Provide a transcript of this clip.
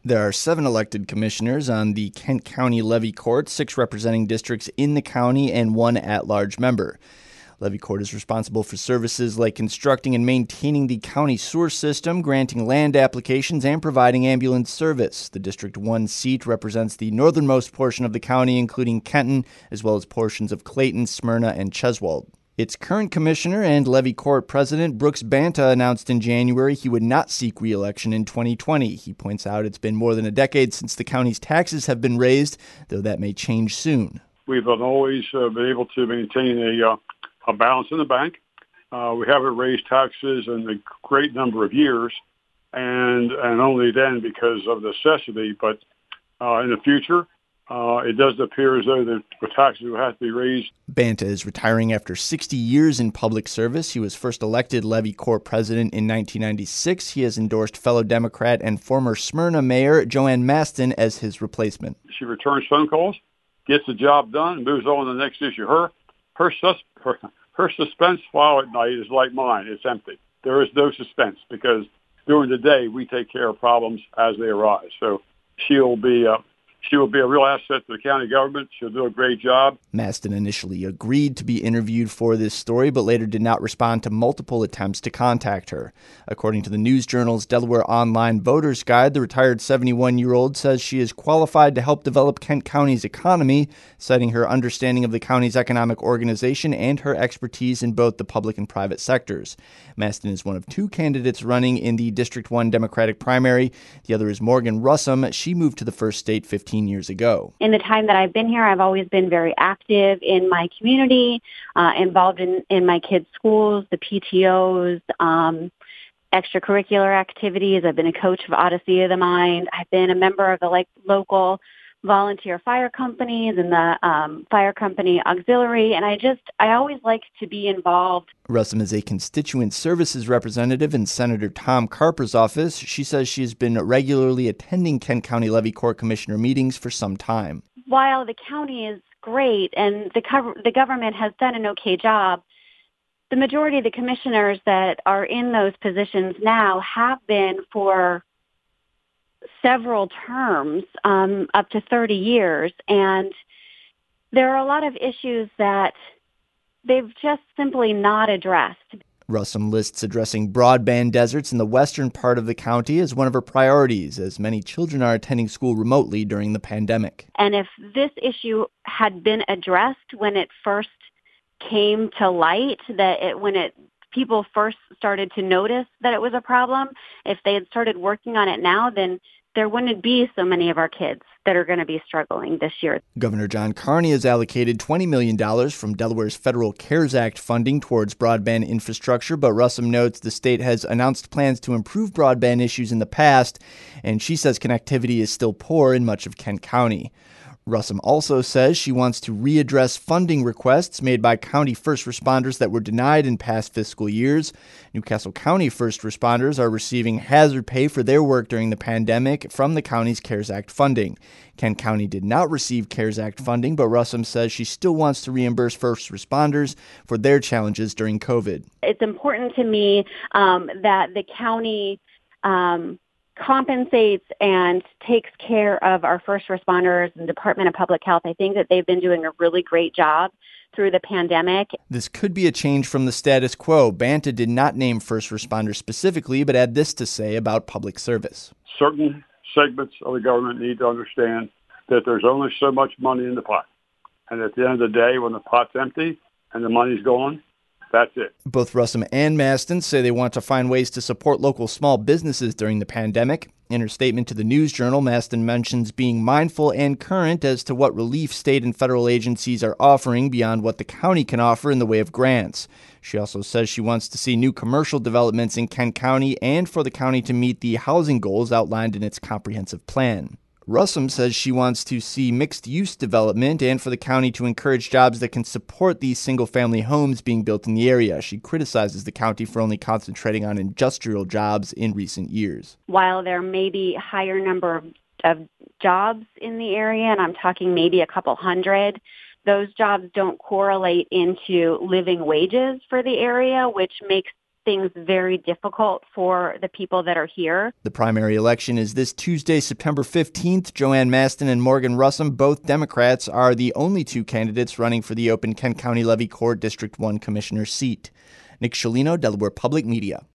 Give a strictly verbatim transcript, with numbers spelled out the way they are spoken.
There are seven elected commissioners on the Kent County Levy Court, six representing districts in the county, and one at-large member. Levy Court is responsible for services like constructing and maintaining the county sewer system, granting land applications, and providing ambulance service. The District one seat represents the northernmost portion of the county, including Kenton, as well as portions of Clayton, Smyrna, and Cheswold. Its current commissioner and Levy Court president, Brooks Banta, announced in January he would not seek re-election in twenty twenty. He points out it's been more than a decade since the county's taxes have been raised, though that may change soon. We've always uh, been able to maintain a, uh, a balance in the bank. Uh, we haven't raised taxes in a great number of years, and and only then because of necessity. But uh, in the future, Uh, it does appear as though the taxes will have to be raised. Banta is retiring after sixty years in public service. He was first elected Levy Court president in nineteen ninety-six. He has endorsed fellow Democrat and former Smyrna mayor Joanne Maston as his replacement. She returns phone calls, gets the job done, and moves on to the next issue. Her, her, sus- her, her suspense file at night is like mine. It's empty. There is no suspense because during the day we take care of problems as they arise. So she'll be uh, She will be a real asset to the county government. She'll do a great job. Maston initially agreed to be interviewed for this story, but later did not respond to multiple attempts to contact her. According to the News Journal's Delaware Online Voters Guide, the retired seventy-one-year-old says she is qualified to help develop Kent County's economy, citing her understanding of the county's economic organization and her expertise in both the public and private sectors. Maston is one of two candidates running in the District one Democratic primary. The other is Morgan Russum. She moved to the first state fifteen years ago. In the time that I've been here, I've always been very active in my community, uh, involved in, in my kids' schools, the P T Os, um, extracurricular activities. I've been a coach of Odyssey of the Mind. I've been a member of the like local volunteer fire companies and the um, fire company auxiliary, and I just, I always like to be involved. Russum is a constituent services representative in Senator Tom Carper's office. She says she has been regularly attending Kent County Levy Court Commissioner meetings for some time. While the county is great and the, co- the government has done an okay job, the majority of the commissioners that are in those positions now have been for several terms, um, up to thirty years, and there are a lot of issues that they've just simply not addressed. Russum lists addressing broadband deserts in the western part of the county as one of her priorities, as many children are attending school remotely during the pandemic. And if this issue had been addressed when it first came to light, that it, when it people first started to notice that it was a problem, if they had started working on it now, then there wouldn't be so many of our kids that are going to be struggling this year. Governor John Carney has allocated twenty million dollars from Delaware's federal CARES Act funding towards broadband infrastructure, but Russum notes the state has announced plans to improve broadband issues in the past, and she says connectivity is still poor in much of Kent County. Russum also says she wants to readdress funding requests made by county first responders that were denied in past fiscal years. Newcastle County first responders are receiving hazard pay for their work during the pandemic from the county's CARES Act funding. Kent County did not receive CARES Act funding, but Russum says she still wants to reimburse first responders for their challenges during COVID. It's important to me um, that the county um, compensates and takes care of our first responders and Department of Public Health. I think that they've been doing a really great job through the pandemic. This could be a change from the status quo. Banta did not name first responders specifically, but had this to say about public service. Certain segments of the government need to understand that there's only so much money in the pot. And at the end of the day, when the pot's empty and the money's gone, that's it. Both Russum and Maston say they want to find ways to support local small businesses during the pandemic. In her statement to the News Journal, Maston mentions being mindful and current as to what relief state and federal agencies are offering beyond what the county can offer in the way of grants. She also says she wants to see new commercial developments in Kent County and for the county to meet the housing goals outlined in its comprehensive plan. Russum says she wants to see mixed-use development and for the county to encourage jobs that can support these single-family homes being built in the area. She criticizes the county for only concentrating on industrial jobs in recent years. While there may be a higher number of, of jobs in the area, and I'm talking maybe a couple hundred, those jobs don't correlate into living wages for the area, which makes things very difficult for the people that are here. The primary election is this Tuesday, September fifteenth. Joanne Mastin and Morgan Russum, both Democrats, are the only two candidates running for the open Kent County Levy Court District one Commissioner seat. Nick Sciolino, Delaware Public Media.